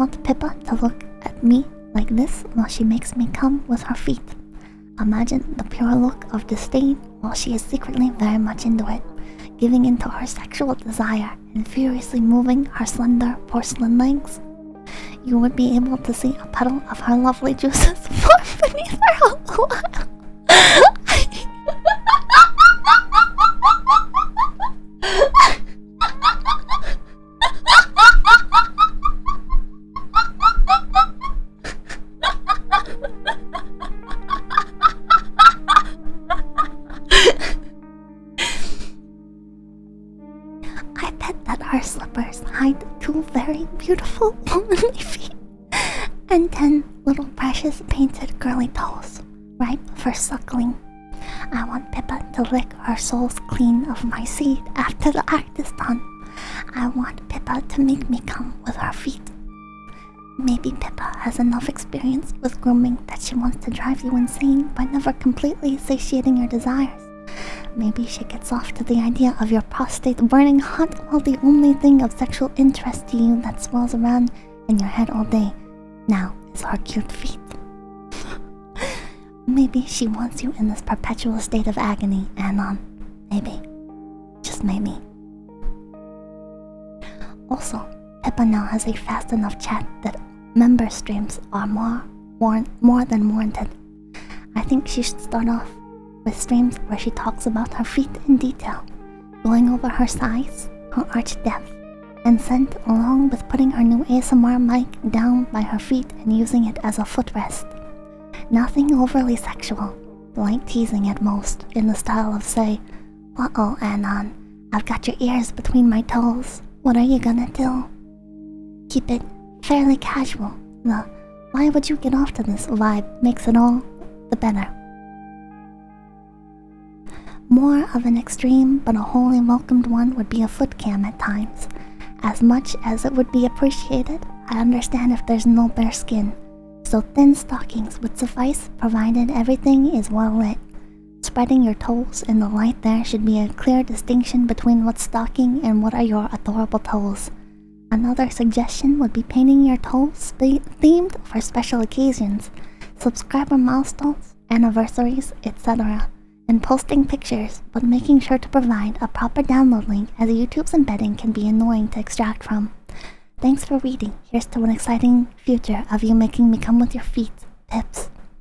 want Pippa to look at me like this while she makes me come with her feet. Imagine the pure look of disdain while she is secretly very much into it, giving into her sexual desire and furiously moving her slender porcelain legs. You would be able to see a puddle of her lovely juices form beneath her hollow. I bet that her slippers hide 2 very beautiful womanly feet and 10 little precious painted girly toes, ripe for suckling. I want Pippa to lick her soles clean of my seed after the act is done. I want Pippa to make me come with her feet. Maybe Pippa has enough experience with grooming that she wants to drive you insane by never completely satiating your desires. Maybe she gets off to the idea of your prostate burning hot while the only thing of sexual interest to you that swirls around in your head all day now is her cute feet. Maybe she wants you in this perpetual state of agony and maybe, just maybe. Also, Pippa now has a fast enough chat that member streams are more than warranted. I think she should start off with streams where she talks about her feet in detail, going over her size, her arch depth, and scent, along with putting her new ASMR mic down by her feet and using it as a footrest. Nothing overly sexual, light teasing at most, in the style of, say, "Uh-oh, Anon, I've got your ears between my toes. What are you gonna do?" Keep it fairly casual. The "why would you get off to this" vibe makes it all the better. More of an extreme but a wholly welcomed one would be a foot cam at times. As much as it would be appreciated, I understand if there's no bare skin, so thin stockings would suffice provided everything is well lit. Spreading your toes in the light there should be a clear distinction between what's stocking and what are your adorable toes. Another suggestion would be painting your toes themed for special occasions, subscriber milestones, anniversaries, etc., and posting pictures, but making sure to provide a proper download link, as YouTube's embedding can be annoying to extract from. Thanks for reading. Here's to an exciting future of you making me come with your feet, Pips.